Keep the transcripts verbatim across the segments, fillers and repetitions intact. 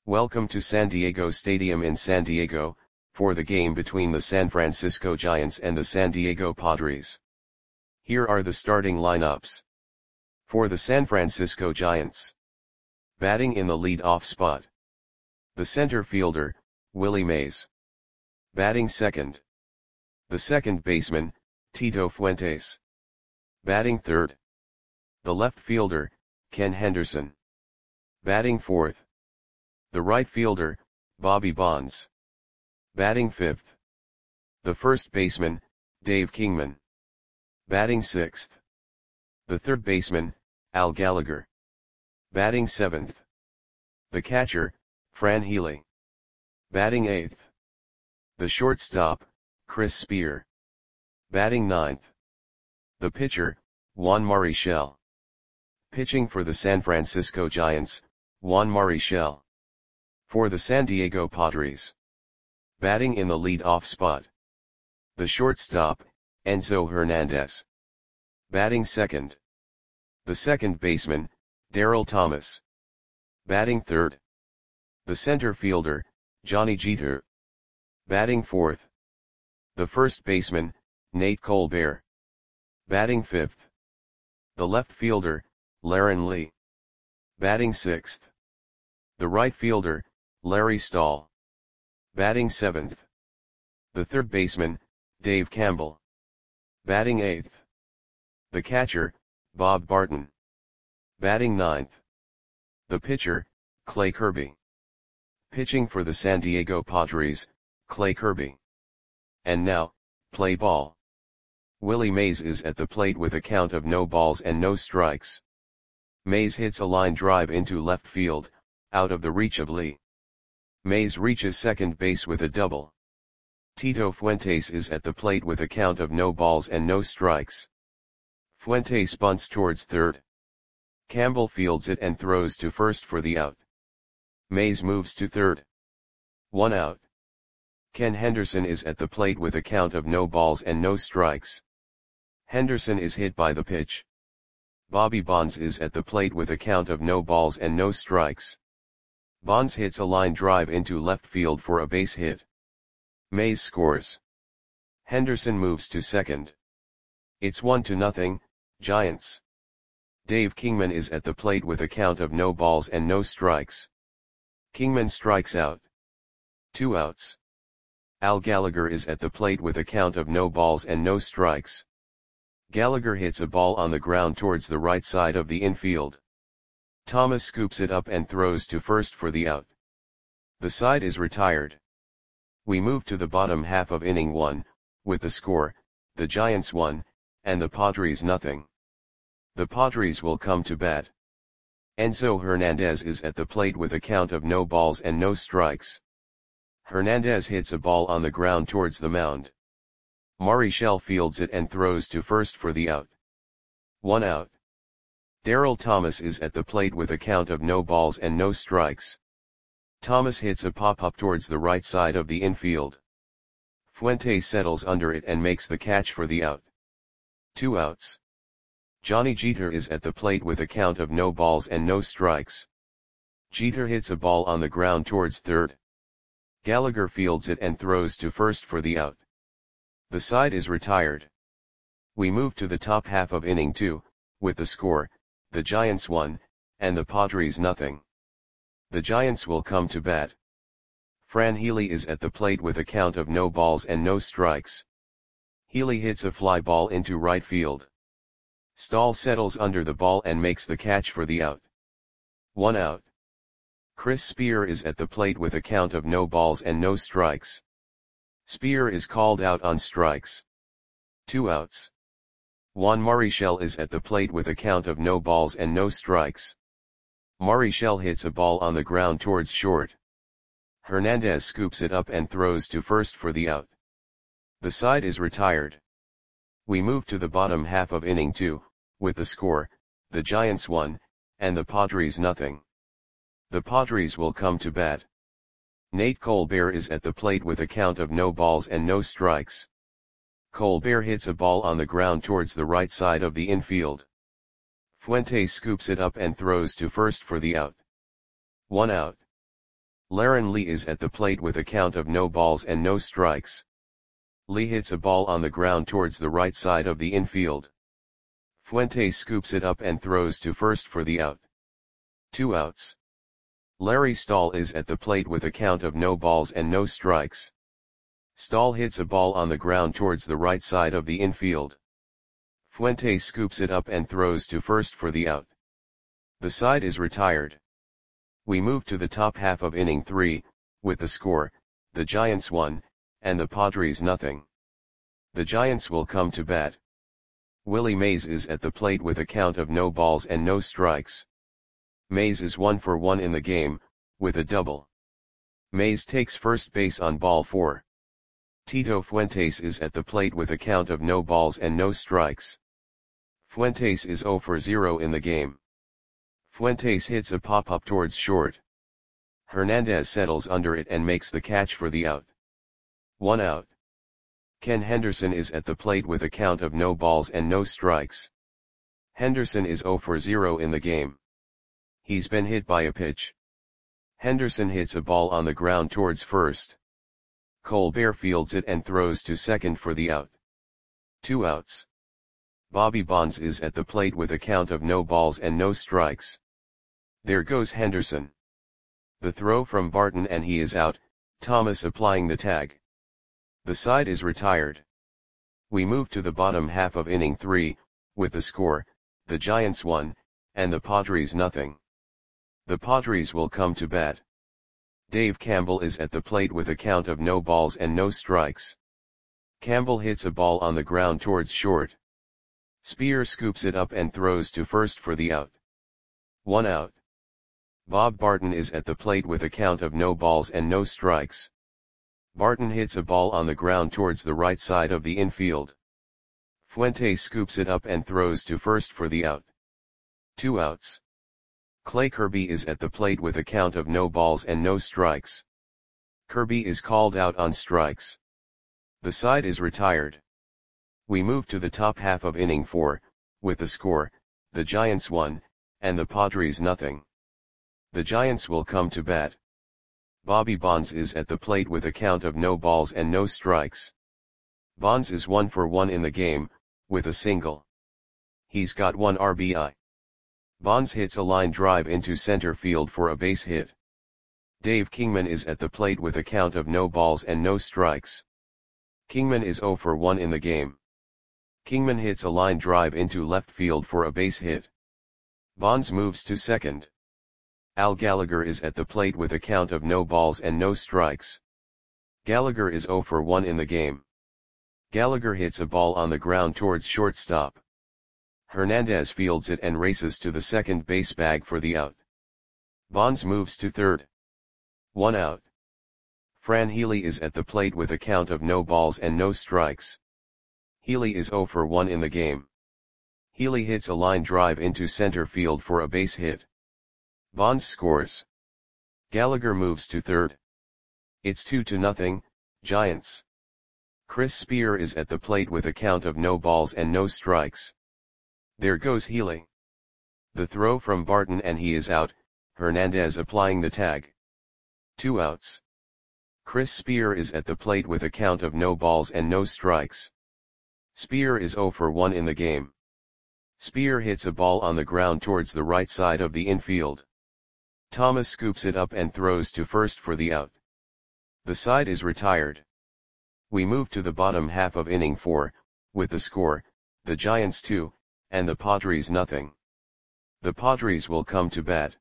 Welcome to San Diego Stadium in San Diego, for the game between the San Francisco Giants and the San Diego Padres. Here are the starting lineups. For the San Francisco Giants. Batting in the lead-off spot. The center fielder, Willie Mays. Batting second. The second baseman, Tito Fuentes. Batting third. The left fielder, Ken Henderson. Batting fourth. The right fielder, Bobby Bonds. Batting fifth. The first baseman, Dave Kingman. Batting sixth. The third baseman, Al Gallagher. Batting seventh. The catcher, Fran Healy. Batting eighth. The shortstop, Chris Spear. Batting ninth. The pitcher, Juan Marichal. Pitching for the San Francisco Giants, Juan Marichal. For the San Diego Padres. Batting in the lead-off spot. The shortstop, Enzo Hernandez. Batting second. The second baseman, Darryl Thomas. Batting third. The center fielder, Johnny Jeter. Batting fourth. The first baseman, Nate Colbert. Batting fifth. The left fielder, Laren Lee. Batting sixth. The right fielder, Larry Stahl. Batting seventh. The third baseman, Dave Campbell. Batting eighth. The catcher, Bob Barton. Batting ninth. The pitcher, Clay Kirby. Pitching for the San Diego Padres, Clay Kirby. And now, play ball. Willie Mays is at the plate with a count of no balls and no strikes. Mays hits a line drive into left field, out of the reach of Lee. Mays reaches second base with a double. Tito Fuentes is at the plate with a count of no balls and no strikes. Fuentes bunts towards third. Campbell fields it and throws to first for the out. Mays moves to third. One out. Ken Henderson is at the plate with a count of no balls and no strikes. Henderson is hit by the pitch. Bobby Bonds is at the plate with a count of no balls and no strikes. Bonds hits a line drive into left field for a base hit. Mays scores. Henderson moves to second. It's one to nothing, Giants. Dave Kingman is at the plate with a count of no balls and no strikes. Kingman strikes out. Two outs. Al Gallagher is at the plate with a count of no balls and no strikes. Gallagher hits a ball on the ground towards the right side of the infield. Thomas scoops it up and throws to first for the out. The side is retired. We move to the bottom half of inning one, with the score, the Giants one, and the Padres nothing. The Padres will come to bat. Enzo Hernandez is at the plate with a count of no balls and no strikes. Hernandez hits a ball on the ground towards the mound. Marichal fields it and throws to first for the out. One out. Darryl Thomas is at the plate with a count of no balls and no strikes. Thomas hits a pop-up towards the right side of the infield. Fuentes settles under it and makes the catch for the out. Two outs. Johnny Jeter is at the plate with a count of no balls and no strikes. Jeter hits a ball on the ground towards third. Gallagher fields it and throws to first for the out. The side is retired. We move to the top half of inning two, with the score, the Giants one, and the Padres nothing. The Giants will come to bat. Fran Healy is at the plate with a count of no balls and no strikes. Healy hits a fly ball into right field. Stahl settles under the ball and makes the catch for the out. One out. Chris Spear is at the plate with a count of no balls and no strikes. Spear is called out on strikes. Two outs. Juan Marichal is at the plate with a count of no balls and no strikes. Marichal hits a ball on the ground towards short. Hernandez scoops it up and throws to first for the out. The side is retired. We move to the bottom half of inning two, with the score, the Giants one, and the Padres nothing. The Padres will come to bat. Nate Colbert is at the plate with a count of no balls and no strikes. Colbert hits a ball on the ground towards the right side of the infield. Fuentes scoops it up and throws to first for the out. One out. Laron Lee is at the plate with a count of no balls and no strikes. Lee hits a ball on the ground towards the right side of the infield. Fuentes scoops it up and throws to first for the out. Two outs. Larry Stahl is at the plate with a count of no balls and no strikes. Stahl hits a ball on the ground towards the right side of the infield. Fuentes scoops it up and throws to first for the out. The side is retired. We move to the top half of inning three, with the score, the Giants one, and the Padres nothing. The Giants will come to bat. Willie Mays is at the plate with a count of no balls and no strikes. Mays is one for one in the game, with a double. Mays takes first base on ball four. Tito Fuentes is at the plate with a count of no balls and no strikes. Fuentes is zero for zero in the game. Fuentes hits a pop-up towards short. Hernandez settles under it and makes the catch for the out. One out. Ken Henderson is at the plate with a count of no balls and no strikes. Henderson is zero for zero in the game. He's been hit by a pitch. Henderson hits a ball on the ground towards first. Colbert fields it and throws to second for the out. Two outs. Bobby Bonds is at the plate with a count of no balls and no strikes. There goes Henderson. The throw from Barton and he is out, Thomas applying the tag. The side is retired. We move to the bottom half of inning three, with the score, the Giants one, and the Padres nothing. The Padres will come to bat. Dave Campbell is at the plate with a count of no balls and no strikes. Campbell hits a ball on the ground towards short. Spear scoops it up and throws to first for the out. One out. Bob Barton is at the plate with a count of no balls and no strikes. Barton hits a ball on the ground towards the right side of the infield. Fuentes scoops it up and throws to first for the out. Two outs. Clay Kirby is at the plate with a count of no balls and no strikes. Kirby is called out on strikes. The side is retired. We move to the top half of inning four, with the score, the Giants one, and the Padres nothing. The Giants will come to bat. Bobby Bonds is at the plate with a count of no balls and no strikes. Bonds is one for one in the game, with a single. He's got one R B I. Bonds hits a line drive into center field for a base hit. Dave Kingman is at the plate with a count of no balls and no strikes. Kingman is zero for one in the game. Kingman hits a line drive into left field for a base hit. Bonds moves to second. Al Gallagher is at the plate with a count of no balls and no strikes. Gallagher is zero for one in the game. Gallagher hits a ball on the ground towards shortstop. Hernandez fields it and races to the second base bag for the out. Bonds moves to third. One out. Fran Healy is at the plate with a count of no balls and no strikes. Healy is zero for one in the game. Healy hits a line drive into center field for a base hit. Bonds scores. Gallagher moves to third. It's two to nothing, Giants. Chris Spear is at the plate with a count of no balls and no strikes. There goes Healy. The throw from Barton and he is out, Hernandez applying the tag. Two outs. Chris Spear is at the plate with a count of no balls and no strikes. Spear is zero for one in the game. Spear hits a ball on the ground towards the right side of the infield. Thomas scoops it up and throws to first for the out. The side is retired. We move to the bottom half of inning four, with the score, the Giants two, and the Padres nothing. The Padres will come to bat.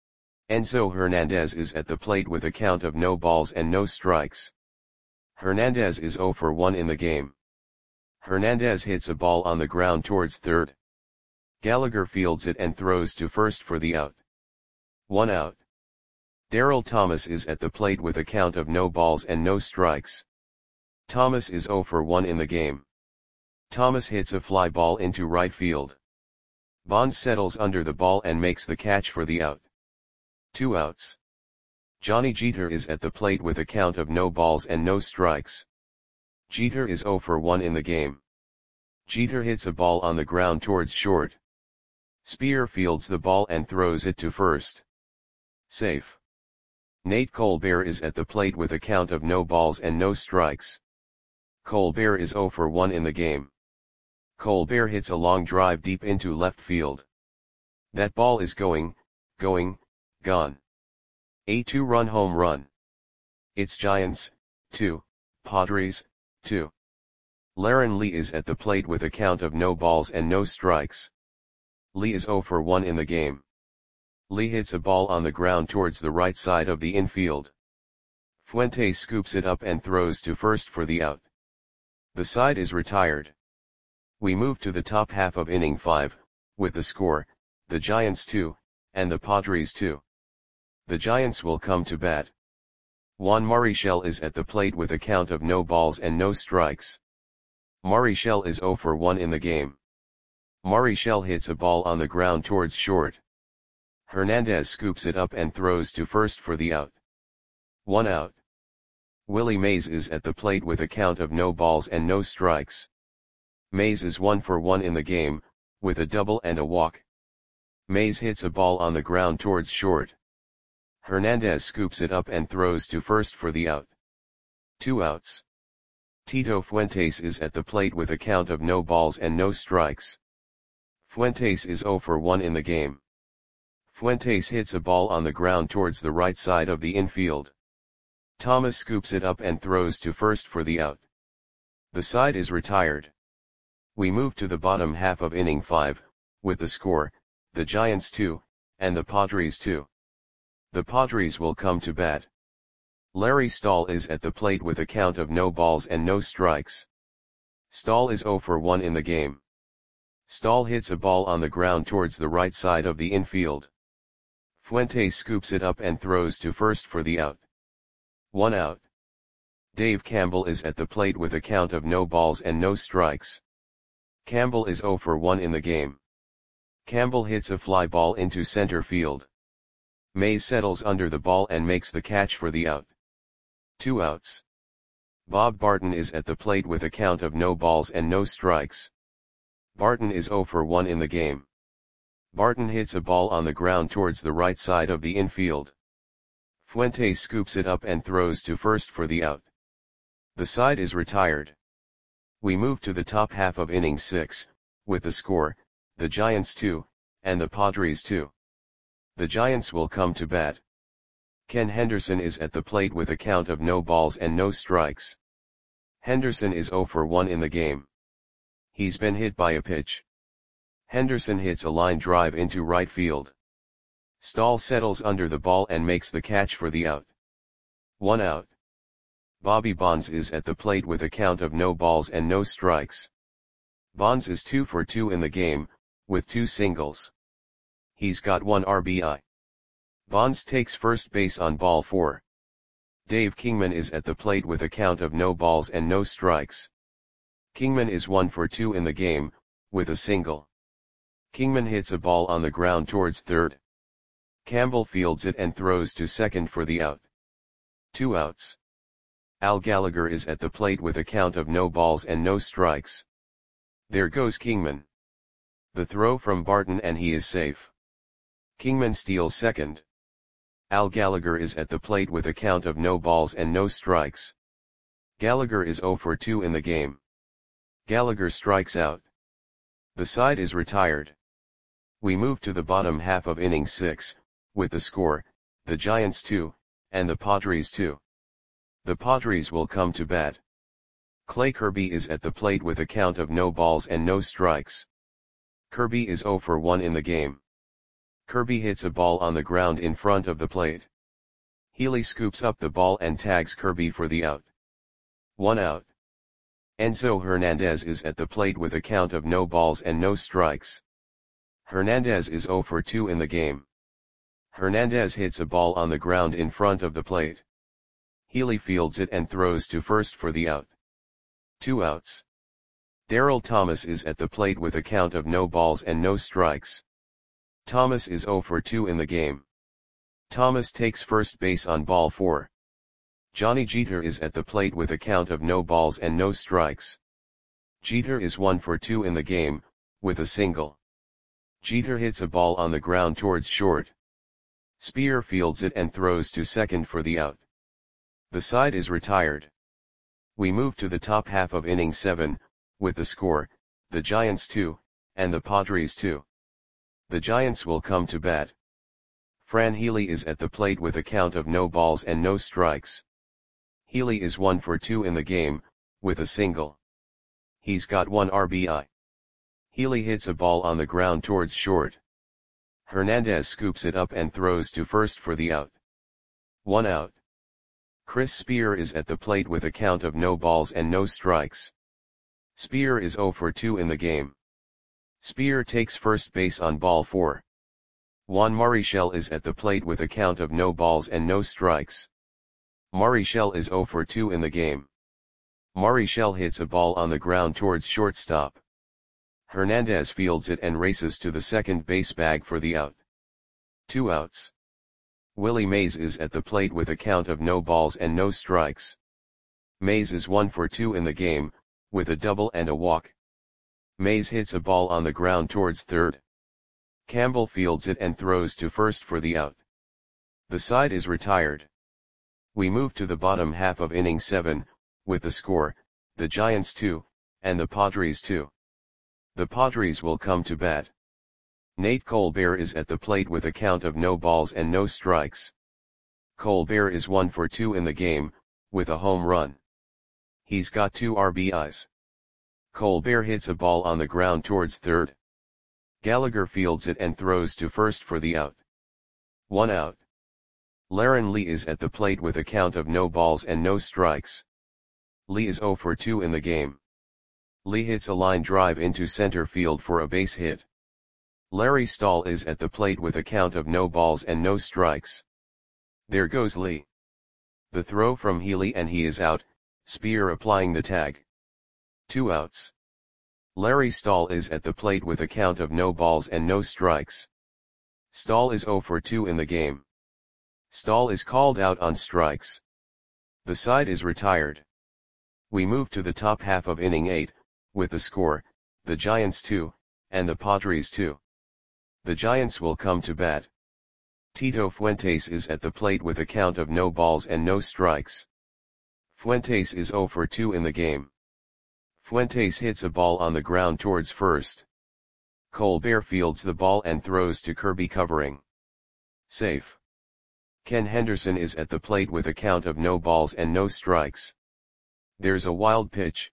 Enzo Hernandez is at the plate with a count of no balls and no strikes. Hernandez is zero for one in the game. Hernandez hits a ball on the ground towards third. Gallagher fields it and throws to first for the out. One out. Darryl Thomas is at the plate with a count of no balls and no strikes. Thomas is zero for one in the game. Thomas hits a fly ball into right field. Bonds settles under the ball and makes the catch for the out. Two outs. Johnny Jeter is at the plate with a count of no balls and no strikes. Jeter is zero for one in the game. Jeter hits a ball on the ground towards short. Spear fields the ball and throws it to first. Safe. Nate Colbert is at the plate with a count of no balls and no strikes. Colbert is zero for one in the game. Colbert hits a long drive deep into left field. That ball is going, going, gone. A two-run home run. It's Giants, two, Padres, two. Laren Lee is at the plate with a count of no balls and no strikes. Lee is zero for one in the game. Lee hits a ball on the ground towards the right side of the infield. Fuentes scoops it up and throws to first for the out. The side is retired. We move to the top half of inning five, with the score, the Giants two, and the Padres two. The Giants will come to bat. Juan Marichal is at the plate with a count of no balls and no strikes. Marichal is zero for one in the game. Marichal hits a ball on the ground towards short. Hernandez scoops it up and throws to first for the out. One out. Willie Mays is at the plate with a count of no balls and no strikes. Mays is one for one in the game, with a double and a walk. Mays hits a ball on the ground towards short. Hernandez scoops it up and throws to first for the out. Two outs. Tito Fuentes is at the plate with a count of no balls and no strikes. Fuentes is zero for one in the game. Fuentes hits a ball on the ground towards the right side of the infield. Thomas scoops it up and throws to first for the out. The side is retired. We move to the bottom half of inning five, with the score, the Giants two, and the Padres two. The Padres will come to bat. Larry Stahl is at the plate with a count of no balls and no strikes. Stahl is zero for one in the game. Stahl hits a ball on the ground towards the right side of the infield. Fuentes scoops it up and throws to first for the out. One out. Dave Campbell is at the plate with a count of no balls and no strikes. Campbell is zero for one in the game. Campbell hits a fly ball into center field. Mays settles under the ball and makes the catch for the out. Two outs. Bob Barton is at the plate with a count of no balls and no strikes. Barton is zero for one in the game. Barton hits a ball on the ground towards the right side of the infield. Fuentes scoops it up and throws to first for the out. The side is retired. We move to the top half of inning six, with the score, the Giants two, and the Padres two. The Giants will come to bat. Ken Henderson is at the plate with a count of no balls and no strikes. Henderson is zero for one in the game. He's been hit by a pitch. Henderson hits a line drive into right field. Stahl settles under the ball and makes the catch for the out. One out. Bobby Bonds is at the plate with a count of no balls and no strikes. Bonds is two for two in the game, with two singles. He's got one R B I. Bonds takes first base on ball four. Dave Kingman is at the plate with a count of no balls and no strikes. Kingman is one for two in the game, with a single. Kingman hits a ball on the ground towards third. Campbell fields it and throws to second for the out. Two outs. Al Gallagher is at the plate with a count of no balls and no strikes. There goes Kingman. The throw from Barton and he is safe. Kingman steals second. Al Gallagher is at the plate with a count of no balls and no strikes. Gallagher is zero for two in the game. Gallagher strikes out. The side is retired. We move to the bottom half of inning six, with the score, the Giants two, and the Padres two. The Padres will come to bat. Clay Kirby is at the plate with a count of no balls and no strikes. Kirby is zero for one in the game. Kirby hits a ball on the ground in front of the plate. Healy scoops up the ball and tags Kirby for the out. One out. Enzo Hernandez is at the plate with a count of no balls and no strikes. Hernandez is zero for two in the game. Hernandez hits a ball on the ground in front of the plate. Healy fields it and throws to first for the out. Two outs. Darryl Thomas is at the plate with a count of no balls and no strikes. Thomas is zero for two in the game. Thomas takes first base on ball four. Johnny Jeter is at the plate with a count of no balls and no strikes. Jeter is one for two in the game, with a single. Jeter hits a ball on the ground towards short. Spear fields it and throws to second for the out. The side is retired. We move to the top half of inning seven, with the score, the Giants two, and the Padres two. The Giants will come to bat. Fran Healy is at the plate with a count of no balls and no strikes. Healy is one for two in the game, with a single. He's got one R B I. Healy hits a ball on the ground towards short. Hernandez scoops it up and throws to first for the out. One out. Chris Spear is at the plate with a count of no balls and no strikes. Spear is zero for two in the game. Spear takes first base on ball four. Juan Marichal is at the plate with a count of no balls and no strikes. Marichal is zero for two in the game. Marichal hits a ball on the ground towards shortstop. Hernandez fields it and races to the second base bag for the out. Two outs. Willie Mays is at the plate with a count of no balls and no strikes. Mays is one for two in the game, with a double and a walk. Mays hits a ball on the ground towards third. Campbell fields it and throws to first for the out. The side is retired. We move to the bottom half of inning seven, with the score, the Giants two, and the Padres two. The Padres will come to bat. Nate Colbert is at the plate with a count of no balls and no strikes. Colbert is one for two in the game, with a home run. He's got two R B Is. Colbert hits a ball on the ground towards third. Gallagher fields it and throws to first for the out. One out. Laren Lee is at the plate with a count of no balls and no strikes. Lee is zero for two in the game. Lee hits a line drive into center field for a base hit. Larry Stahl is at the plate with a count of no balls and no strikes. There goes Lee. The throw from Healy and he is out, Spear applying the tag. Two outs. Larry Stahl is at the plate with a count of no balls and no strikes. Stahl is zero for two in the game. Stahl is called out on strikes. The side is retired. We move to the top half of inning eight, with the score, the Giants two, and the Padres two. The Giants will come to bat. Tito Fuentes is at the plate with a count of no balls and no strikes. Fuentes is zero for two in the game. Fuentes hits a ball on the ground towards first. Colbert fields the ball and throws to Kirby covering. Safe. Ken Henderson is at the plate with a count of no balls and no strikes. There's a wild pitch.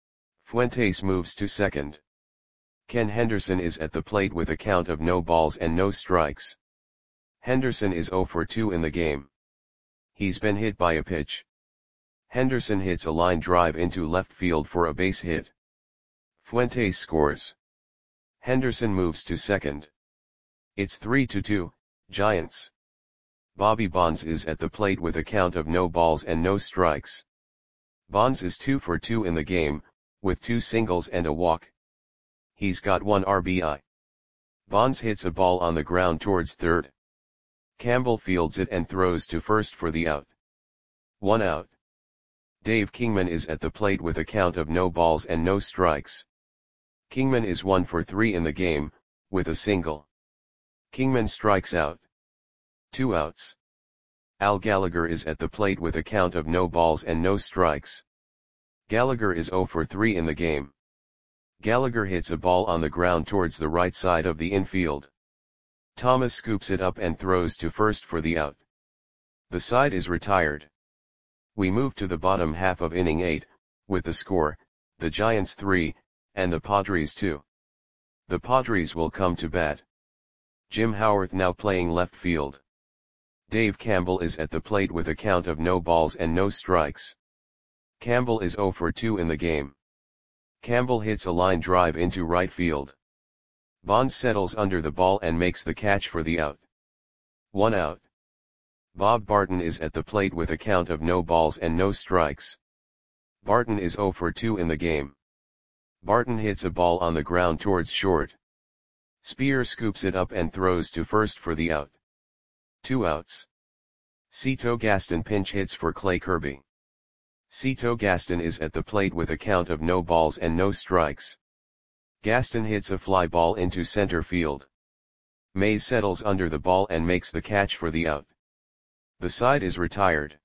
Fuentes moves to second. Ken Henderson is at the plate with a count of no balls and no strikes. Henderson is zero for two in the game. He's been hit by a pitch. Henderson hits a line drive into left field for a base hit. Fuentes scores. Henderson moves to second. It's three to two, Giants. Bobby Bonds is at the plate with a count of no balls and no strikes. Bonds is two for two in the game, with two singles and a walk. He's got one R B I. Bonds hits a ball on the ground towards third. Campbell fields it and throws to first for the out. One out. Dave Kingman is at the plate with a count of no balls and no strikes. Kingman is one for three in the game, with a single. Kingman strikes out. Two outs. Al Gallagher is at the plate with a count of no balls and no strikes. Gallagher is zero for three in the game. Gallagher hits a ball on the ground towards the right side of the infield. Thomas scoops it up and throws to first for the out. The side is retired. We move to the bottom half of inning eight, with the score, the Giants three, and the Padres two. The Padres will come to bat. Jim Howarth now playing left field. Dave Campbell is at the plate with a count of no balls and no strikes. Campbell is zero for two in the game. Campbell hits a line drive into right field. Bonds settles under the ball and makes the catch for the out. One out. Bob Barton is at the plate with a count of no balls and no strikes. Barton is zero for two in the game. Barton hits a ball on the ground towards short. Spear scoops it up and throws to first for the out. Two outs. Cito Gaston pinch hits for Clay Kirby. Cito Gaston is at the plate with a count of no balls and no strikes. Gaston hits a fly ball into center field. Mays settles under the ball and makes the catch for the out. The side is retired.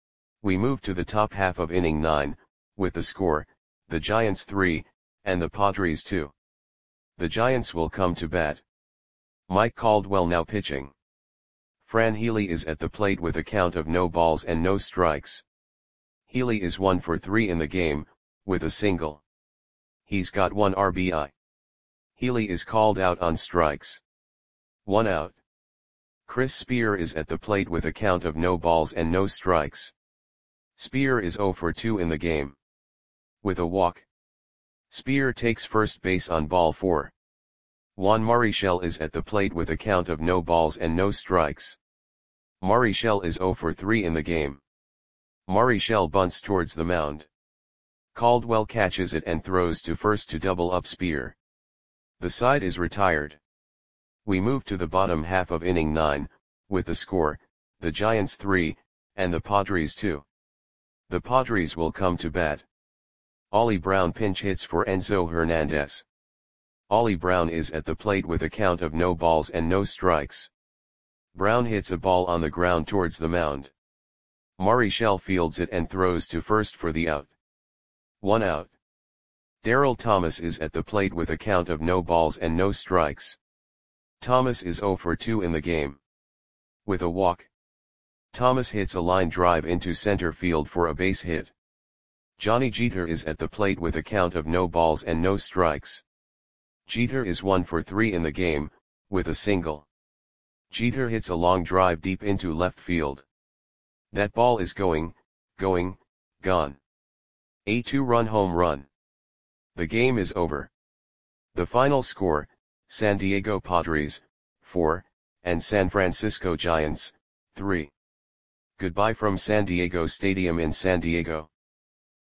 We move to the top half of inning nine, with the score, the Giants three, and the Padres two. The Giants will come to bat. Mike Caldwell now pitching. Fran Healy is at the plate with a count of no balls and no strikes. Healy is one for three in the game, with a single. He's got one R B I. Healy is called out on strikes. One out. Chris Spear is at the plate with a count of no balls and no strikes. Spear is zero for two in the game. With a walk. Spear takes first base on ball four. Juan Marichal is at the plate with a count of no balls and no strikes. Marichal is zero for three in the game. Marichal bunts towards the mound. Caldwell catches it and throws to first to double up Spear. The side is retired. We move to the bottom half of inning nine, with the score, the Giants three, and the Padres two. The Padres will come to bat. Ollie Brown pinch hits for Enzo Hernandez. Ollie Brown is at the plate with a count of no balls and no strikes. Brown hits a ball on the ground towards the mound. Marichal fields it and throws to first for the out. One out. Darryl Thomas is at the plate with a count of no balls and no strikes. Thomas is zero for two in the game. With a walk. Thomas hits a line drive into center field for a base hit. Johnny Jeter is at the plate with a count of no balls and no strikes. Jeter is one for three in the game, with a single. Jeter hits a long drive deep into left field. That ball is going, going, gone. A two-run home run. The game is over. The final score, San Diego Padres, four, and San Francisco Giants, three. Goodbye from San Diego Stadium in San Diego.